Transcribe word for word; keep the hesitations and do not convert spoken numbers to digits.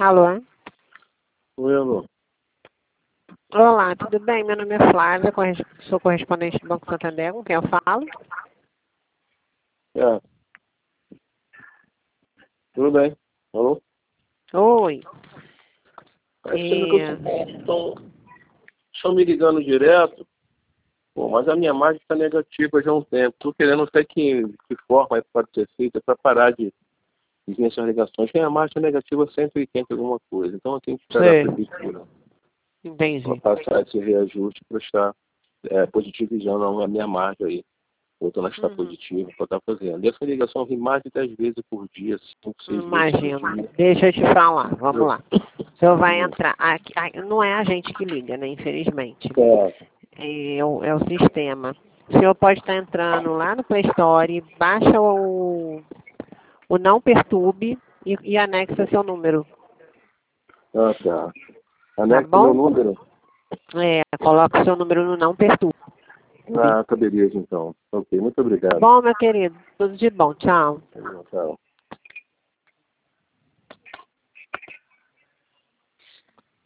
Alô? Oi, alô. Olá, tudo bem? Meu nome é Flávia, corres- sou correspondente do Banco Santander, com quem eu falo? É. Tudo bem. Alô? Oi. É sendo que eu É, tô, tô, estão me ligando direto, pô, mas a minha margem está negativa já há um tempo. Estou querendo, não sei que, que forma isso pode ser feita para parar de de vir essas ligações. Minha margem é negativa cento e oitenta alguma coisa. Então eu tenho que esperar a sei, prefeitura para entendi. passar esse reajuste para estar é, positivizando a minha margem aí. Voltando a estar Uhum. positivo para estar fazendo. E essa ligação vem mais de dez vezes por dia, cinco, seis vezes por Imagino. dia. Deixa eu te falar, vamos Eu- lá. O senhor vai entrar. Aqui, aqui- não é a gente que liga, né? Infelizmente. É, É o, é o sistema. O senhor pode estar entrando lá no Play Store, baixa o, o Não Perturbe e, e anexa seu número, ah, tá. tá Anexo meu bom? número? É, coloca o seu número no Não Perturbe. Ah, tá, beleza, então. Ok, muito Tá obrigado. bom, meu querido? Tudo de bom. Tchau. Tchau.